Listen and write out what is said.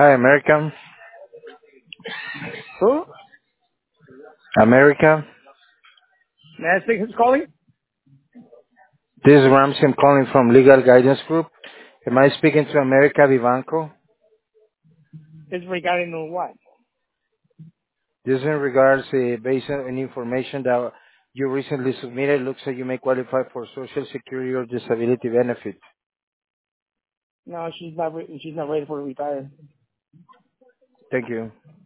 Hi, America. Who? America. May I speak who's calling? This is Ramsey. I'm calling from Legal Guidance Group. Am I speaking to America Vivanco? It's regarding on what? This is in regards based on information that you recently submitted. Looks like you may qualify for Social Security or disability benefits. No, she's not. She's not ready for retire. Thank you.